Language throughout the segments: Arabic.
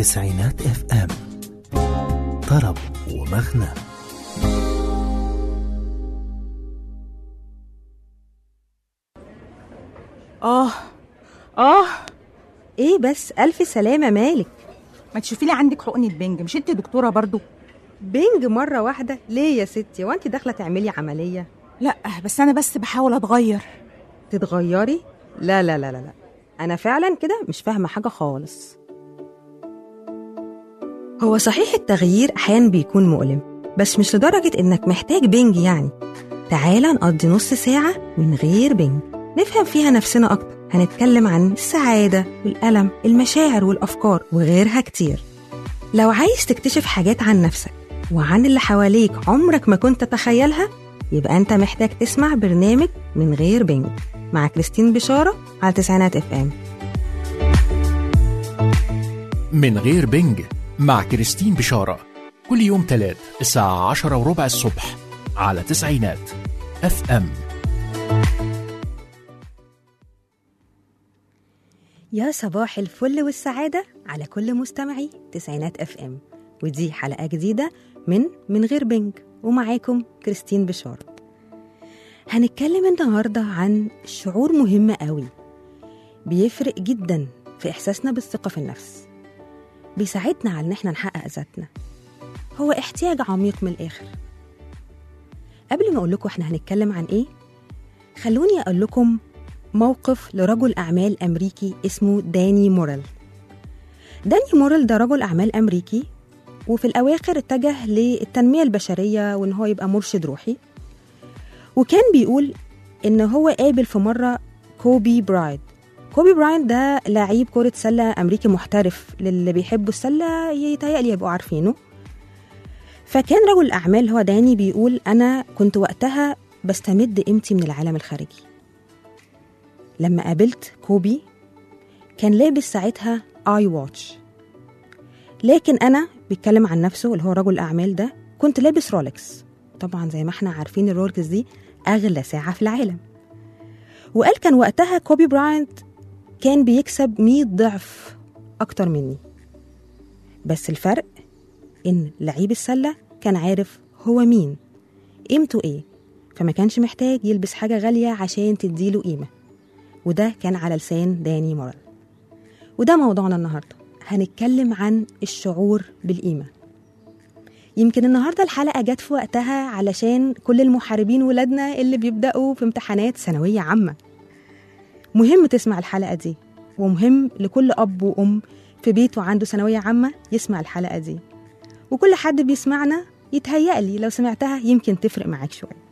تسعينات اف ام، طرب ومغنى. ايه بس ألف سلامة، مالك؟ ما تشوفي لي عندك حقنة بنج، مش انت دكتورة برضو؟ بنج مرة واحدة ليه يا ستي؟ وانت داخلة تعملي عملية؟ لا بس انا بحاول اتغير. تتغيري؟ لا لا لا لا لا، انا فعلا كده مش فاهمة حاجة خالص. هو صحيح التغيير احيانا بيكون مؤلم، بس مش لدرجة انك محتاج بنج يعني. تعالى نقضي نص ساعة من غير بنج نفهم فيها نفسنا اكتر. هنتكلم عن السعادة والألم، المشاعر والأفكار وغيرها كتير. لو عايز تكتشف حاجات عن نفسك وعن اللي حواليك عمرك ما كنت تتخيلها، يبقى أنت محتاج تسمع برنامج من غير بنج مع كريستين بشارة على تسعينات اف ام. من غير بنج مع كريستين بشارة كل يوم تلات الساعة 10:15 الصبح على تسعينات اف ام. يا صباح الفل والسعادة على كل مستمعي تسعينات اف ام، ودي حلقة جديدة من غير بنج، ومعاكم كريستين بشارة. هنتكلم النهاردة عن شعور مهم قوي بيفرق جدا في إحساسنا بالثقة في النفس، بيساعدنا على إن احنا نحقق ذاتنا. هو احتياج عميق من الآخر. قبل ما أقول لكم احنا هنتكلم عن إيه، خلوني أقول لكم موقف لرجل أعمال أمريكي اسمه داني موريل. داني موريل ده رجل أعمال أمريكي، وفي الأواخر اتجه للتنمية البشرية وإن هو يبقى مرشد روحي. وكان بيقول إن هو قابل في مرة كوبي براينت. كوبي براينت ده لعيب كرة سلة أمريكي محترف، للي بيحبوا السلة يتهيألي يبقوا عارفينه. فكان رجل أعمال هو داني بيقول أنا كنت وقتها بستمد قيمتي من العالم الخارجي. لما قابلت كوبي كان لابس ساعتها آي واتش، لكن أنا بيتكلم عن نفسه اللي هو رجل الأعمال ده كنت لابس رولكس. طبعا زي ما احنا عارفين الرولكس دي أغلى ساعة في العالم. وقال كان وقتها كوبي براينت كان بيكسب 100 ضعف أكتر مني، بس الفرق إن لعيب السلة كان عارف هو مين، قيمته إيه، فما كانش محتاج يلبس حاجة غالية عشان تديله قيمة. وده كان على لسان داني موريل. وده موضوعنا النهاردة، هنتكلم عن الشعور بالقيمة. يمكن النهاردة الحلقة جت في وقتها علشان كل المحاربين ولادنا اللي بيبدأوا في امتحانات ثانوية عامة. مهم تسمع الحلقة دي، ومهم لكل أب وأم في بيته عنده ثانوية عامة يسمع الحلقة دي، وكل حد بيسمعنا يتهيألي لو سمعتها يمكن تفرق معاك شوية.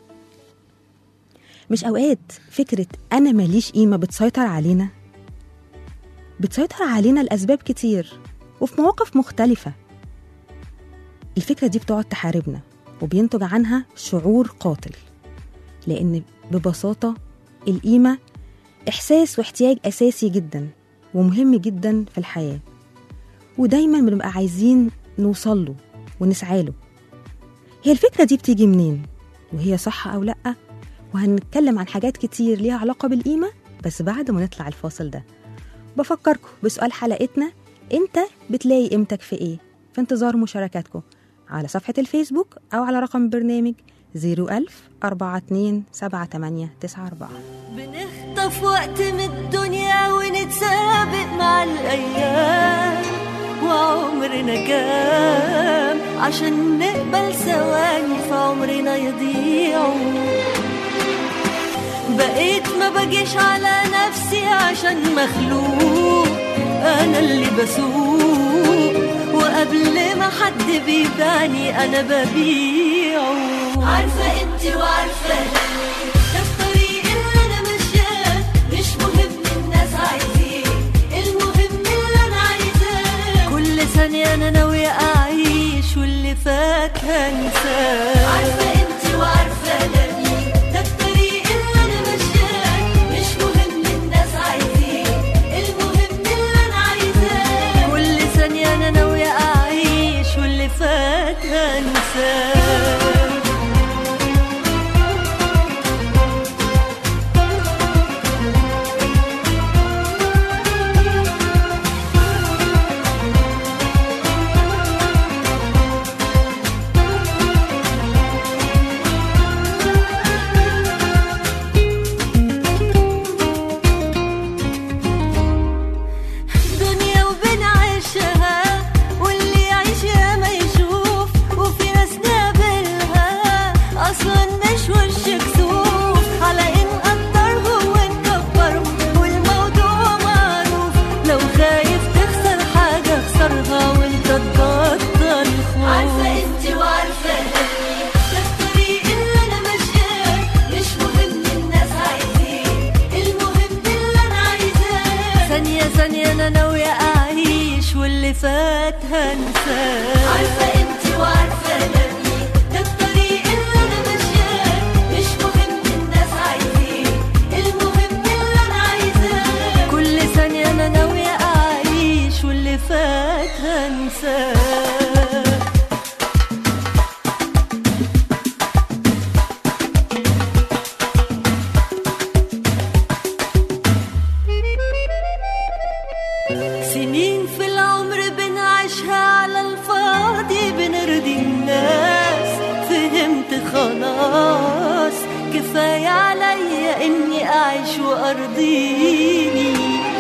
مش أوقات فكرة أنا ماليش قيمة بتسيطر علينا؟ بتسيطر علينا لأسباب كتير وفي مواقف مختلفة. الفكرة دي بتقعد تحاربنا وبينتج عنها شعور قاتل، لأن ببساطة القيمة إحساس واحتياج أساسي جدا ومهم جدا في الحياة، ودايما بنبقى عايزين نوصله ونسعى له. هي الفكرة دي بتيجي منين؟ وهي صح أو لأ؟ وهنتكلم عن حاجات كتير ليها علاقة بالقيمة، بس بعد ما نطلع الفاصل ده. بفكركم بسؤال حلقتنا، انت بتلاقي قيمتك في ايه؟ في انتظار مشاركاتكم على صفحة الفيسبوك أو على رقم برنامج 010427894. بنخطف وقت من الدنيا ونتسابق مع الأيام، وعمرنا كام عشان نقبل ثواني في عمرنا يضيعوا. بقيت ما بجيش على نفسي عشان مخلوق، أنا اللي بسوق، وقبل ما حد بيباني أنا ببيعه. عارفة انتي وعارفة ليه ده الطريق اللي أنا ماشياه، مش مهم الناس عايزين، المهم اللي أنا عايزاه. كل ثانية أنا ناوية أعيش واللي فات هنساه. عارفة انتي وعارفة ليه ده الطريق اللي أنا ماشياه، مش مهم الناس عايزين، المهم اللي أنا عايزاه. كل ثانية أنا ناوية أعيش واللي فات هنساه. ثانية ثانية أنا ناوية أعيش واللي فات هنساه. عارفة قيمتي وعارفة ألمي، ده الطريق اللي أنا ماشياه، مش مهم الناس عايزين، المهم اللي أنا عايزاه. كل ثانية أنا ناوية أعيش واللي فات هنساه. سنين في العمر بنعيشها على الفاضي، بنرضي الناس، فهمت خلاص كفاية عليا إني أعيش وأرضيني،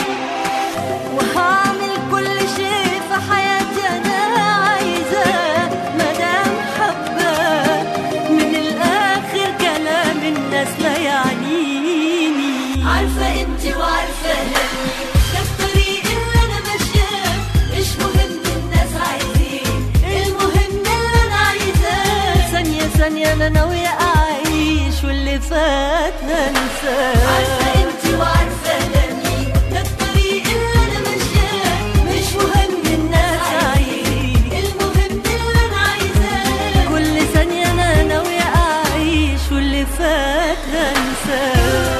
وهعمل كل شيء في حياتي أنا عايزاه مادام حباه. من الآخر كلام الناس لا يعنيني. عارفة قيمتي وعارفة ألمي، ده الطريق اللي أنا ماشياه، مش مهم الناس عايزين، المهم اللي أنا عايزاه. ثانية ثانية أنا ناوية أعيش واللي فات هنساه. عارفة قيمتي وعارفة ألمي، ده الطريق اللي أنا ماشياه، مش مهم الناس عايزين، المهم اللي أنا عايزاه. كل ثانية أنا ناوية أعيش واللي فات هنساه.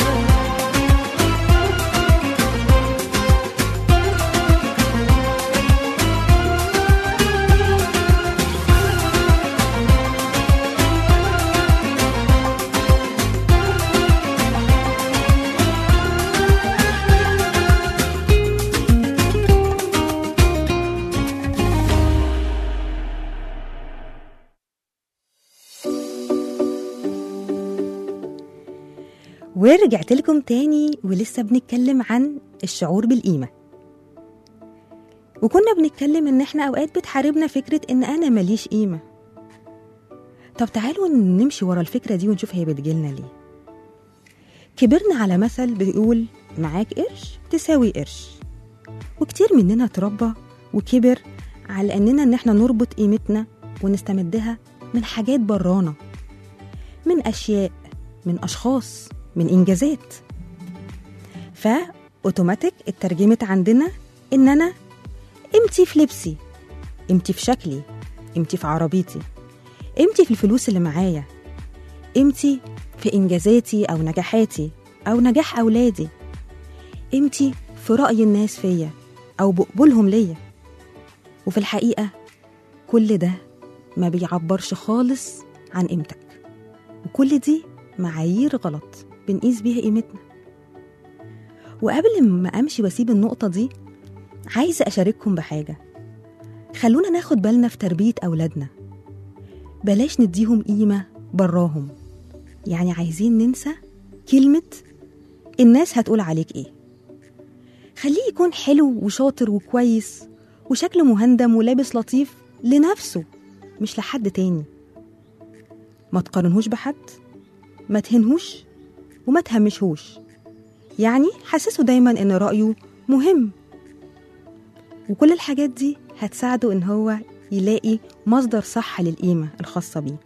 ورجعت لكم تاني ولسه بنتكلم عن الشعور بالقيمة. وكنا بنتكلم ان احنا اوقات بتحاربنا فكرة ان انا ماليش قيمة. طب تعالوا نمشي ورا الفكرة دي ونشوف هي بتجيلنا ليه. كبرنا على مثل بيقول معاك قرش تساوي قرش، وكتير مننا اتربى وكبر على اننا ان احنا نربط قيمتنا ونستمدها من حاجات برانا، من اشياء، من اشخاص، من إنجازات. فأوتوماتيك اترجمت عندنا إن أنا قيمتي في لبسي، قيمتي في شكلي، قيمتي في عربيتي، قيمتي في الفلوس اللي معايا، قيمتي في إنجازاتي أو نجاحاتي أو نجاح أولادي، قيمتي في رأي الناس فيا أو بقبولهم ليا. وفي الحقيقة كل ده ما بيعبرش خالص عن قيمتك، وكل دي معايير غلط بنقيس بيها قيمتنا. وقبل ما أمشي واسيب النقطة دي، عايزة أشارككم بحاجة. خلونا ناخد بالنا في تربية أولادنا، بلاش نديهم قيمة براهم. يعني عايزين ننسى كلمة الناس هتقول عليك إيه. خليه يكون حلو وشاطر وكويس وشكله مهندم ولابس لطيف لنفسه مش لحد تاني. ما تقارنهوش بحد، ما تهنهوش وما تهمشهوش. يعني حسسه دايما ان رأيه مهم، وكل الحاجات دي هتساعده ان هو يلاقي مصدر صح للقيمة الخاصة بيه.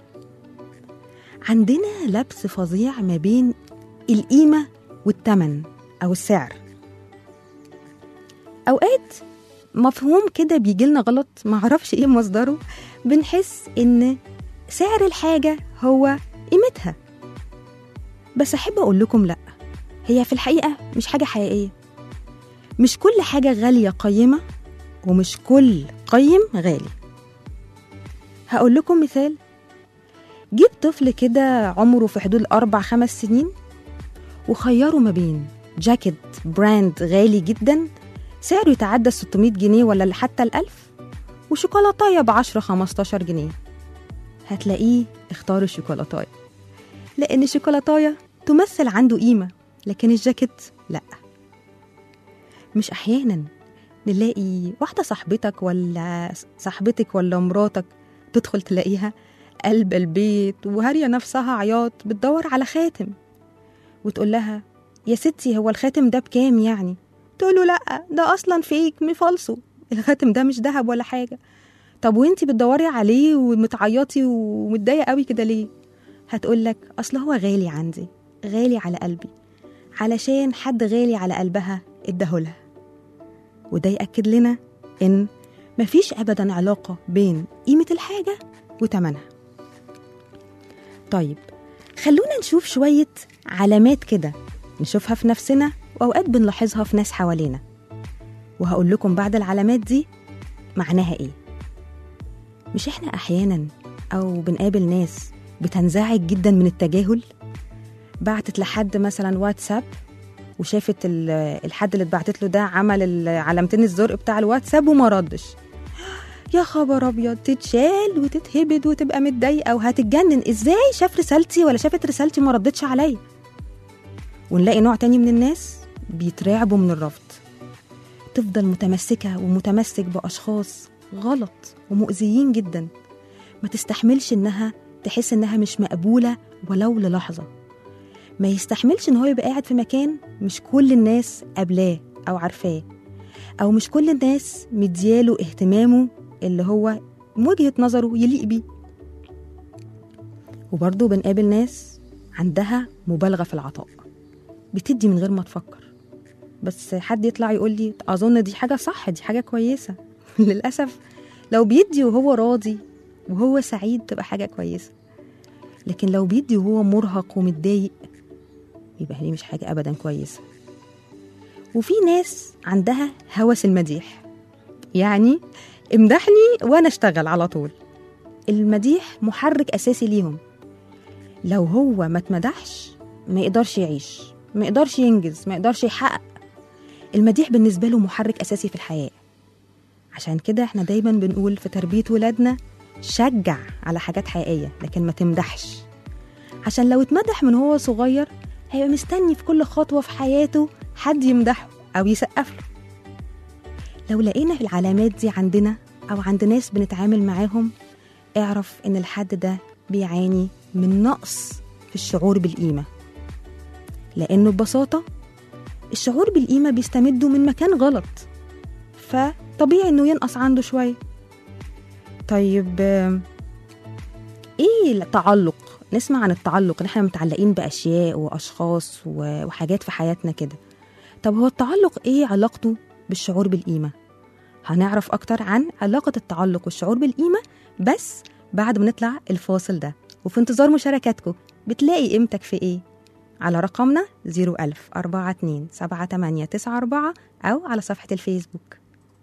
عندنا لبس فظيع ما بين القيمة والتمن او السعر. اوقات مفهوم كده بيجيلنا غلط، معرفش ايه مصدره، بنحس ان سعر الحاجة هو قيمتها. بس أحب أقول لكم لأ، هي في الحقيقة مش حاجة حقيقية. مش كل حاجة غالية قيمة، ومش كل قيم غالي. هقول لكم مثال. جيب طفل كده عمره في حدود 4-5 سنين وخيره ما بين جاكيت براند غالي جدا سعره يتعدى 600 جنيه ولا حتى 1000، وشوكولاتاية ب10-15 جنيه. هتلاقيه اختار الشوكولاتاية، لأن الشوكولاتاية تمثل عنده قيمة، لكن الجاكيت لأ. مش أحيانا نلاقي واحدة صاحبتك ولا صاحبتك ولا مراتك تدخل تلاقيها قلب البيت وهارية نفسها عياط بتدور على خاتم، وتقول لها يا ستي هو الخاتم ده بكام يعني؟ تقوله لأ ده أصلا فيك مفالصو، الخاتم ده مش دهب ولا حاجة. طب وانتي بتدوري عليه ومتعيطي ومتضايقة قوي كده ليه؟ هتقولك أصل هو غالي عندي، غالي على قلبي، علشان حد غالي على قلبها ادهولها. وده يأكد لنا إن مفيش أبدا علاقة بين قيمة الحاجة وتمنها. طيب خلونا نشوف شوية علامات كده نشوفها في نفسنا وأوقات بنلاحظها في ناس حوالينا، وهقول لكم بعد العلامات دي معناها إيه. مش إحنا أحيانا أو بنقابل ناس بتنزعج جدا من التجاهل؟ بعتت لحد مثلا واتساب وشافت الحد اللي اتبعتت له ده عمل علامتين الزرق بتاع الواتساب وما ردش، يا خبر ابيض، تتشال وتتهبد وتبقى متضايقه وهتتجنن، ازاي شاف رسالتي ولا شافت رسالتي ما ردتش عليا. ونلاقي نوع تاني من الناس بيترعبوا من الرفض، تفضل متمسكه ومتمسك باشخاص غلط ومؤذيين جدا، ما تستحملش انها تحس انها مش مقبوله ولو للحظه، ما يستحملش ان هو يبقى قاعد في مكان مش كل الناس قابلاه او عارفاه، او مش كل الناس مدياله اهتمامه اللي هو وجهة نظره يليق بيه. وبرضه بنقابل ناس عندها مبالغة في العطاء، بتدي من غير ما تفكر، بس حد يطلع يقول لي أظن دي حاجة صح، دي حاجة كويسة. للأسف لو بيدي وهو راضي وهو سعيد تبقى حاجة كويسة، لكن لو بيدي وهو مرهق ومتضايق يبقى هي مش حاجة أبدا كويسة. وفي ناس عندها هوس المديح، يعني امدحني وانا اشتغل على طول. المديح محرك اساسي ليهم، لو هو ما اتمدحش ما يقدرش يعيش، ما يقدرش ينجز، ما يقدرش يحقق. المديح بالنسبه له محرك اساسي في الحياه. عشان كده احنا دايما بنقول في تربيه ولادنا شجع على حاجات حقيقيه لكن ما تمدحش، عشان لو اتمدح من هو صغير هيبقى مستني في كل خطوه في حياته حد يمدحه او يسقف له. لو لقينا العلامات دي عندنا أو عند ناس بنتعامل معاهم، اعرف إن الحد ده بيعاني من نقص في الشعور بالقيمة، لأنه ببساطة الشعور بالقيمة بيستمده من مكان غلط، فطبيعي إنه ينقص عنده شوية. طيب إيه التعلق؟ نسمع عن التعلق إن إحنا متعلقين بأشياء وأشخاص وحاجات في حياتنا كده. طب هو التعلق إيه علاقته بالشعور بالقيمة؟ هنعرف أكتر عن علاقة التعلق والشعور بالقيمة بس بعد ما نطلع الفاصل ده، وفي انتظار مشاركاتكم. بتلاقي قيمتك في إيه؟ على رقمنا 010427894 أو على صفحة الفيسبوك.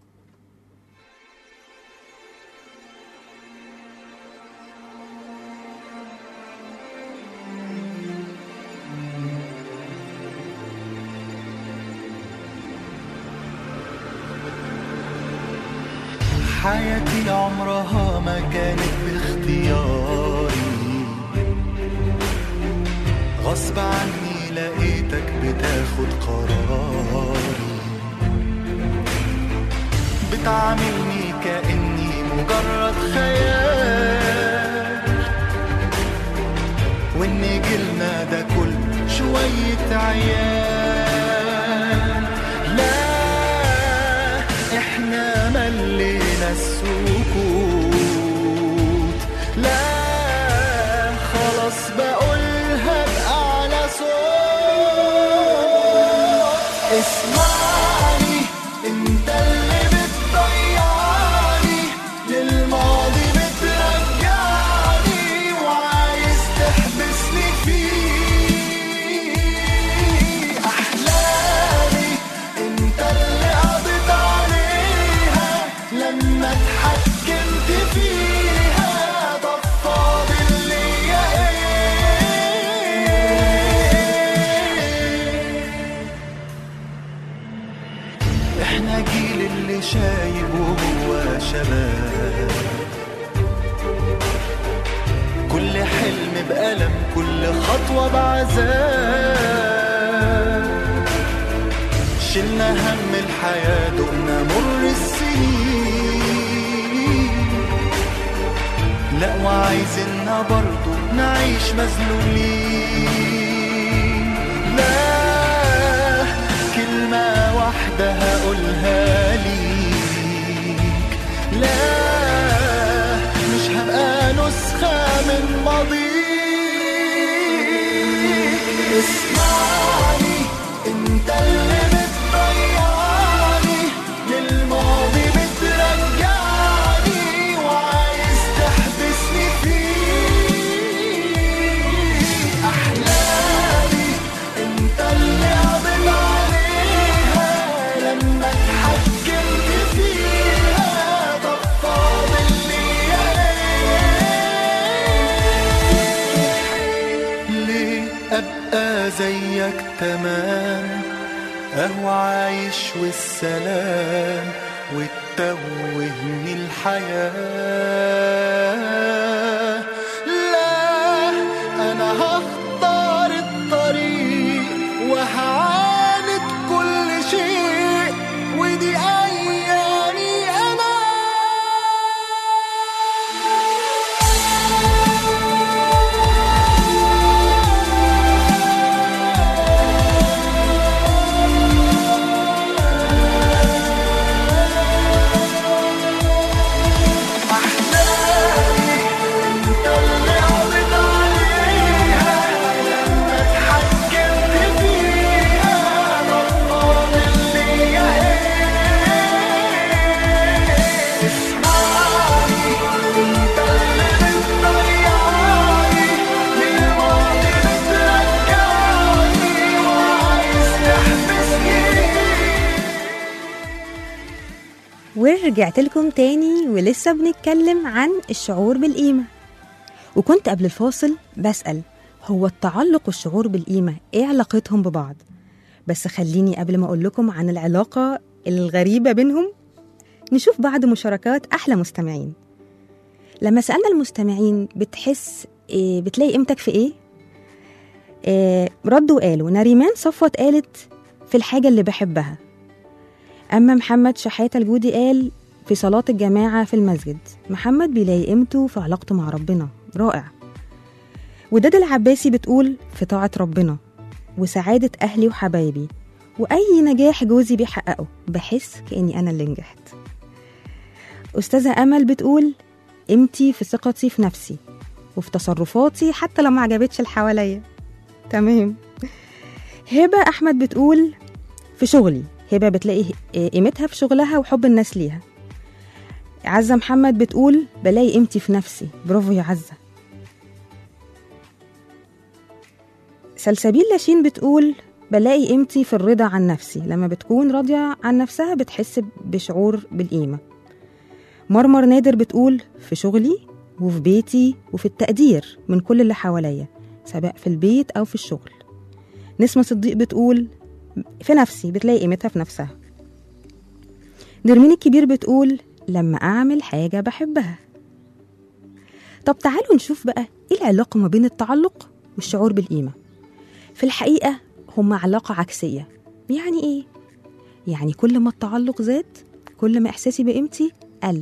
حياتي عمرها ما كانت باختياري، غصب عني لقيتك بتاخد قراري، بتعاملني كأني مجرد خيال، وإن جيلنا ده كل شوية عيال. لا احنا ملينا السكوت، لا خلاص بقولها بأعلى صوت. اسمعني انت اللي بتضيعني للماضي، بترجعني وعايز تحبسني فيه. احلامي انت اللي قضيت عليها لما اتحكمت فيها. طب فاضل ليا ايه؟ احنا جيل اللي شايب وهو شباب، كل حلم بألم، كل خطوة بعذاب، شلنا هم الحياة دقنا مر السنين. لا وعايزيننا برضو نعيش مذلولين. لا كلمة واحدة هقولها ليك، لا مش هبقى نسخة من ماضيك. اسمعني انت اللي بتضيعني أنا زيك تمام، أهو عايش والسلام وتتوهني الحياة. لا أنا هختار الطريق وهعاند كل شيء، ودي أيامي أنا. ورجعت لكم تاني ولسه بنتكلم عن الشعور بالقيمة. وكنت قبل الفاصل بسأل هو التعلق والشعور بالقيمة ايه علاقتهم ببعض؟ بس خليني قبل ما اقول لكم عن العلاقة الغريبة بينهم نشوف بعض مشاركات احلى مستمعين. لما سألنا المستمعين بتحس إيه، بتلاقي قيمتك في ايه؟ ردوا قالوا نريمان صفوت قالت في الحاجة اللي بحبها. أما محمد شحاتة الجودي قال في صلاة الجماعة في المسجد. محمد بيلاقي قيمته في علاقته مع ربنا، رائع. وداد العباسي بتقول في طاعة ربنا وسعادة أهلي وحبايبي، وأي نجاح جوزي بيحققه بحس كأني أنا اللي نجحت. أستاذة أمل بتقول قيمتي في ثقتي في نفسي وفي تصرفاتي حتى لو ما عجبتش اللي حواليا. تمام. هبة أحمد بتقول في شغلي. هبة بتلاقي قيمتها في شغلها وحب الناس ليها. عزة محمد بتقول بلاقي قيمتي في نفسي. برافو يا عزة. سلسبيل لاشين بتقول بلاقي قيمتي في الرضا عن نفسي. لما بتكون راضية عن نفسها بتحس بشعور بالقيمة. مرمر نادر بتقول في شغلي وفي بيتي وفي التقدير من كل اللي حواليا سواء في البيت أو في الشغل. نسمة صديق بتقول في نفسي، بتلاقي قيمتها في نفسها. نرمين الكبير بتقول لما أعمل حاجة بحبها. طب تعالوا نشوف بقى إيه العلاقة ما بين التعلق والشعور بالقيمة. في الحقيقة هما علاقة عكسية. يعني إيه؟ يعني كل ما التعلق زاد كل ما إحساسي بقيمتي قل.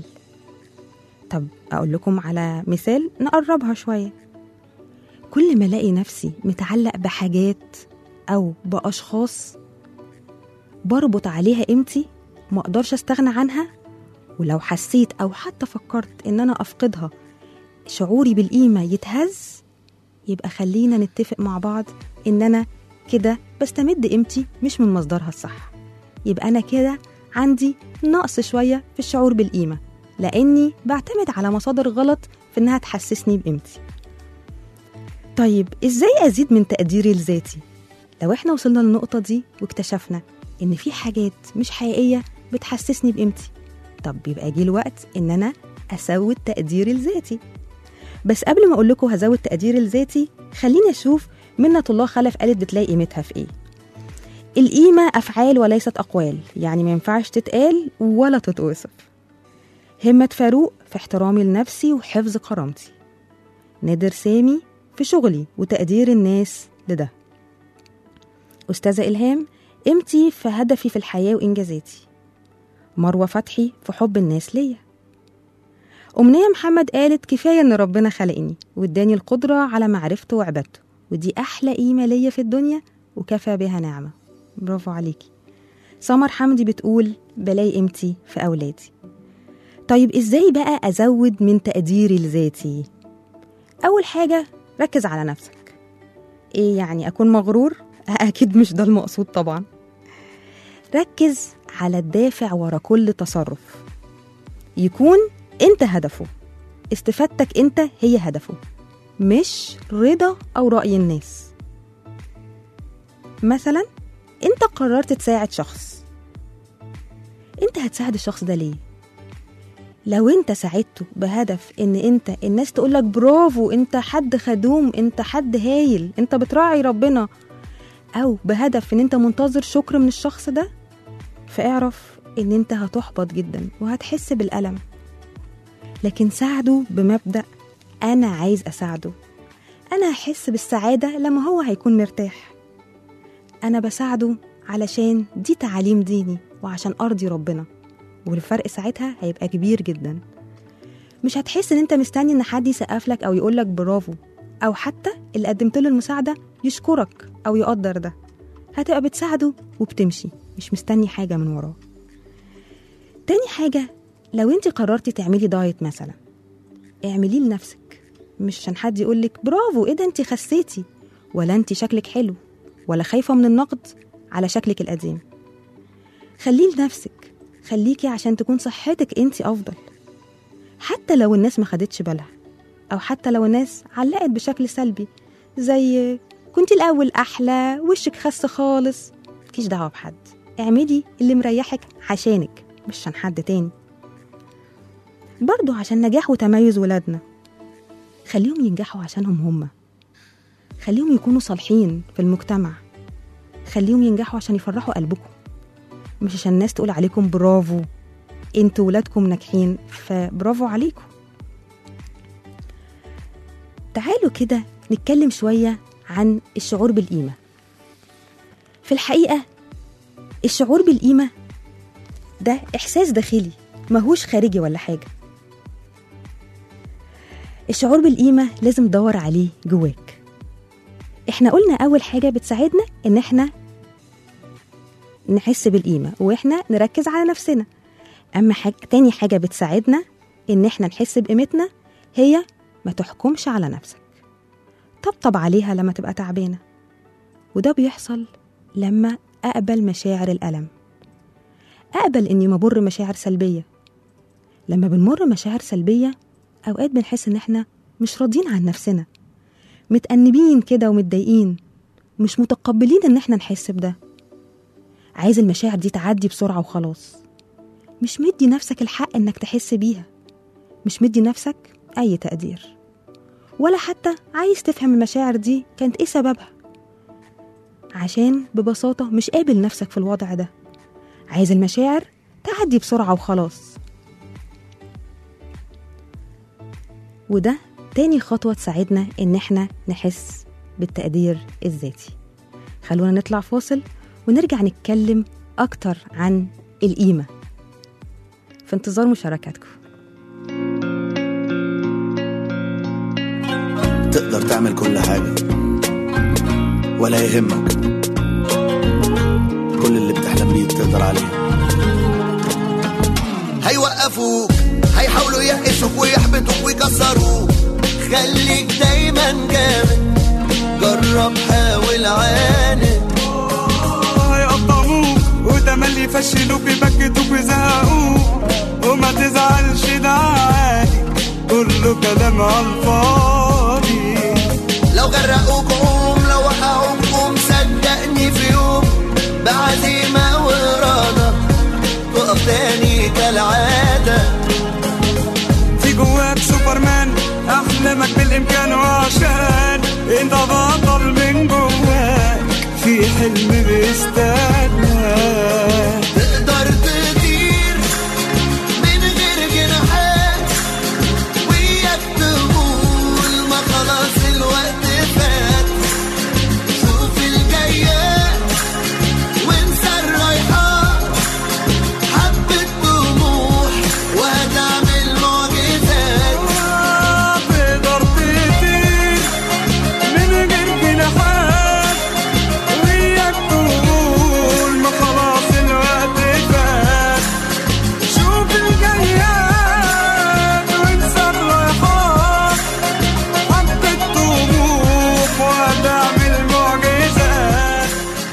طب أقول لكم على مثال نقربها شوية. كل ما ألاقي نفسي متعلق بحاجات أو بأشخاص بربط عليها قيمتي ما أقدرش أستغنى عنها، ولو حسيت أو حتى فكرت إن أنا أفقدها شعوري بالقيمة يتهز، يبقى خلينا نتفق مع بعض إن أنا كده بستمد قيمتي مش من مصدرها الصح. يبقى أنا كده عندي نقص شوية في الشعور بالقيمة لأني بعتمد على مصادر غلط في إنها تحسسني بقيمتي. طيب إزاي أزيد من تقديري لذاتي؟ لو إحنا وصلنا للنقطة دي واكتشفنا إن في حاجات مش حقيقية بتحسسني بقيمتي، طب بيبقى جه الوقت إن أنا أزود تقديري لذاتي. بس قبل ما أقول لكم هزود تقديري لذاتي خليني أشوف منة الله خلف قالت بتلاقي قيمتها في إيه. القيمة أفعال وليست أقوال، يعني ما ينفعش تتقال ولا تتوصف. همة فاروق في احترامي لنفسي وحفظ كرامتي. نادر سامي في شغلي وتقدير الناس لده. أستاذة إلهام قيمتي في هدفي في الحياة وإنجازاتي. مروة فتحي في حب الناس ليا. أمنية محمد قالت كفاية إن ربنا خلقني واداني القدرة على معرفته وعبادته، ودي أحلى قيمة ليا في الدنيا وكفى بها نعمة. برافو عليكي. سمر حمدي بتقول بلاقي قيمتي في أولادي. طيب إزاي بقى أزود من تقديري لذاتي؟ أول حاجة ركز على نفسك. إيه يعني أكون مغرور؟ أكيد مش ده المقصود طبعا. ركز على الدافع ورا كل تصرف، يكون أنت هدفه، استفادتك أنت هي هدفه، مش رضا أو رأي الناس. مثلا أنت قررت تساعد شخص، أنت هتساعد الشخص ده ليه؟ لو أنت ساعدته بهدف إن أنت الناس تقولك برافو، أنت حد خدوم، أنت حد هايل، أنت بتراعي ربنا، أو بهدف إن أنت منتظر شكر من الشخص ده، فاعرف إن أنت هتحبط جدا وهتحس بالألم. لكن ساعده بمبدأ أنا عايز أساعده، أنا هحس بالسعادة لما هو هيكون مرتاح، أنا بساعده علشان دي تعاليم ديني وعشان أرضي ربنا، والفرق ساعتها هيبقى كبير جدا. مش هتحس إن أنت مستني إن حد يسقف لك أو يقولك برافو، أو حتى اللي قدمت له المساعدة يشكرك أو يقدر ده. هتبقى بتساعده وبتمشي، مش مستني حاجة من وراه. تاني حاجة، لو انت قررتي تعملي دايت مثلا، اعمليه لنفسك، مش عشان حد يقولك برافو ايه ده انت خسيتي، ولا انت شكلك حلو، ولا خايفة من النقد على شكلك القديم. خليه لنفسك، خليكي عشان تكون صحتك انت أفضل، حتى لو الناس ما خدتش بالها، أو حتى لو الناس علقت بشكل سلبي زي كنتي الأول أحلى، وشك خس خالص. مكيش دعوة بحد، اعملي اللي مريحك عشانك مش عشان حد تاني. برضو عشان نجاح وتميز ولادنا، خليهم ينجحوا عشانهم هم، خليهم يكونوا صالحين في المجتمع، خليهم ينجحوا عشان يفرحوا قلبكم، مش عشان الناس تقول عليكم برافو انتوا ولادكم ناجحين فبرافو عليكم. تعالوا كده نتكلم شوية عن الشعور بالقيمة. في الحقيقة الشعور بالقيمة ده إحساس داخلي ماهوش خارجي ولا حاجة. الشعور بالقيمة لازم تدور عليه جواك. احنا قلنا أول حاجة بتساعدنا إن احنا نحس بالقيمة وإحنا نركز على نفسنا. أما تاني حاجة بتساعدنا إن احنا نحس بقيمتنا هي ما تحكمش على نفسك، طبطب عليها لما تبقى تعبانة. وده بيحصل لما أقبل مشاعر الألم، أقبل إني مبر مشاعر سلبية. لما بنمر مشاعر سلبية أوقات بنحس إن احنا مش راضيين عن نفسنا، متأنبين كده ومتضايقين، مش متقبلين إن احنا نحس بده. عايز المشاعر دي تعدي بسرعة وخلاص، مش مدي نفسك الحق إنك تحس بيها، مش مدي نفسك أي تقدير، ولا حتى عايز تفهم المشاعر دي كانت إيه سببها، عشان ببساطة مش قابل نفسك في الوضع ده. عايز المشاعر تعدي بسرعة وخلاص. وده تاني خطوة تساعدنا إن احنا نحس بالتقدير الذاتي. خلونا نطلع فاصل ونرجع نتكلم أكتر عن القيمة، في انتظار مشاركاتكم. تقدر تعمل كل حاجة ولا يهمك، كل اللي بتحلم بيه تقدر عليه. هيوقفوك، هيحاولوا يقشوك ويحبطوك ويكسروك، خليك دايما جامد، جرب حاول عاند. هيقطعوك وتملي يفشلوك يبكتوك ويزهقوك، وما تزعلش ده عادي، كله كلام عالفاضي. لو غرقوك قوم، لو وقعوك قوم، صدقني في يوم بعزيمة وإرادة تقف تاني كالعادة. في جواك سوبرمان، أحلامك بالإمكان، وعشان انت بطل من جواك في حلم بيستناك. تقدر تطير من غير جناحات، وياك تقول ما خلاص الوقت فات. شوف الجايات وانسى الرايحات، حبة طموح وهتعمل معجزات. تقدر تطير من غير جناحات، وياك تقول ما خلاص الوقت فات. شوف الجايات وانسى الرايحات، حبة طموح وهتعمل معجزات.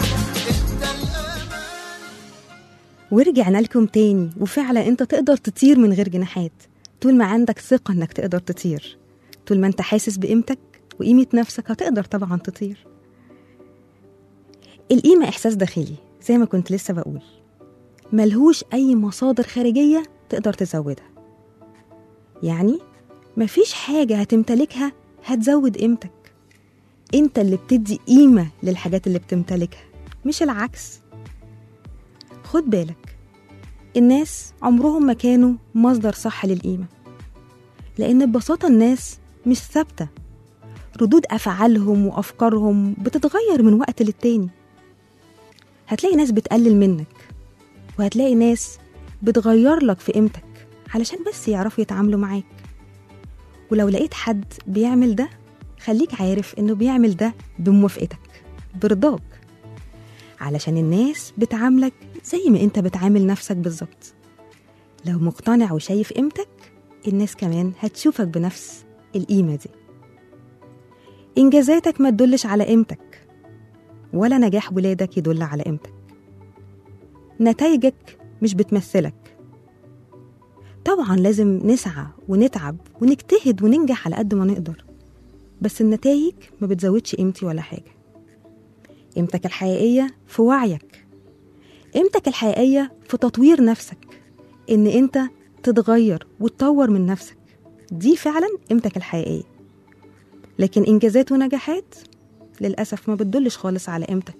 ورجعنا لكم تاني. وفعلا انت تقدر تطير من غير جناحات طول ما عندك ثقة انك تقدر تطير. طول ما انت حاسس بقيمتك وقيمة نفسك هتقدر طبعا تطير. القيمة إحساس داخلي زي ما كنت لسه بقول، ملهوش أي مصادر خارجية تقدر تزودها. يعني مفيش حاجة هتمتلكها هتزود قيمتك. انت اللي بتدي قيمة للحاجات اللي بتمتلكها مش العكس. خد بالك، الناس عمرهم ما كانوا مصدر صح للقيمة، لأن ببساطة الناس مش ثابتة، ردود أفعالهم وأفكارهم بتتغير من وقت للتاني. هتلاقي ناس بتقلل منك، وهتلاقي ناس بتغير لك في قيمتك علشان بس يعرفوا يتعاملوا معاك. ولو لقيت حد بيعمل ده، خليك عارف إنه بيعمل ده بموافقتك، برضاك، علشان الناس بتعاملك زي ما انت بتعامل نفسك بالظبط. لو مقتنع وشايف قيمتك، الناس كمان هتشوفك بنفس القيمة دي. إنجازاتك ما تدلش على قيمتك، ولا نجاح ولادك يدل على قيمتك. نتائجك مش بتمثلك. طبعا لازم نسعى ونتعب ونجتهد وننجح على قد ما نقدر، بس النتائج ما بتزودش قيمتي ولا حاجة. قيمتك الحقيقية في وعيك، قيمتك الحقيقية في تطوير نفسك، إن أنت تتغير وتطور من نفسك. دي فعلا قيمتك الحقيقية. لكن إنجازات ونجاحات للأسف ما بتدلش خالص على قيمتك.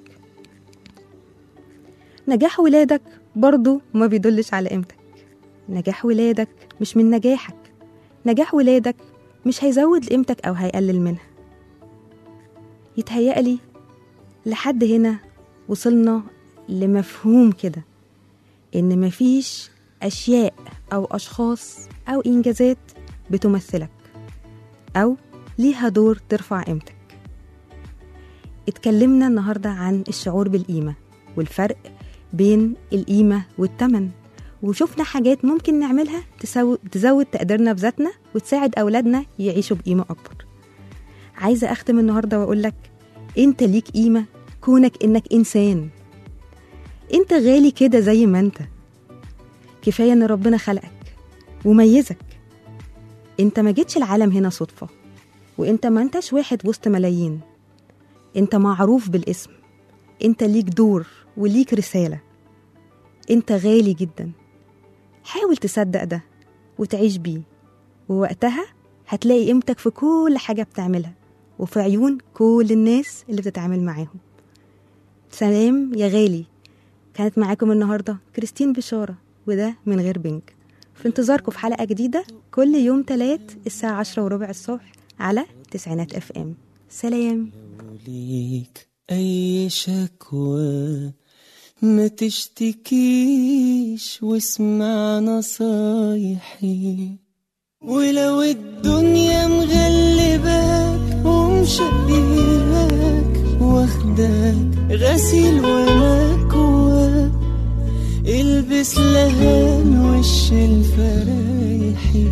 نجاح ولادك برضو ما بيدلش على قيمتك. نجاح ولادك مش من نجاحك. نجاح ولادك مش هيزود قيمتك أو هيقلل منها. يتهيألي لحد هنا وصلنا لمفهوم كده، إن مفيش أشياء أو أشخاص أو إنجازات بتمثلك أو ليها دور ترفع قيمتك. اتكلمنا النهاردة عن الشعور بالقيمة والفرق بين القيمة والتمن، وشوفنا حاجات ممكن نعملها تزود تقديرنا بذاتنا وتساعد أولادنا يعيشوا بقيمة أكبر. عايزة أختم النهاردة وأقولك أنت ليك قيمة، كونك إنك إنسان. أنت غالي كده زي ما أنت. كفاية إن ربنا خلقك وميزك. أنت ما جيتش العالم هنا صدفة، وأنت ما أنتش واحد وسط ملايين. أنت معروف بالاسم. أنت ليك دور وليك رسالة. أنت غالي جدا. حاول تصدق ده وتعيش بيه، ووقتها هتلاقي قيمتك في كل حاجة بتعملها وفي عيون كل الناس اللي بتتعامل معاهم. سلام يا غالي. كانت معاكم النهاردة كريستين بشارة، وده من غير بنك. في انتظاركم في حلقة جديدة كل يوم 3 الساعة 10:15 الصبح على 90 FM. سلام. ليك أي شكوى ما تشتكيش واسمع نصايحي، ولو الدنيا مغلباك ومشقياك واخداك غسيل ومكواك، البس لهان وش الفرايحي.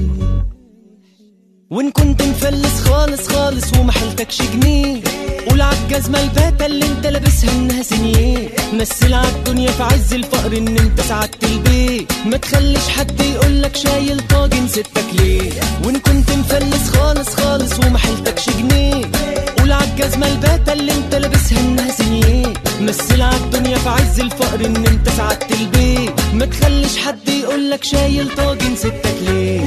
وان كنت مفلس خالص خالص ومحلتكش جنيه، قول عالجزمة الباتة اللي انت لابسها انها سنيه. مثل عالدنيا في عز الفقر ان انت سعدت البيت، ما تخليش حد يقولك شايل طاجن ستك ليه. وان كنت مفلس خالص خالص ومحلتكش جنيه، قول عالجزمة الباتة اللي انت لابسها انها سنيه. مثل عالدنيا في عز الفقر ان انت سعدت البيت، ما تخليش حد يقولك شايل طاجن ستك ليه.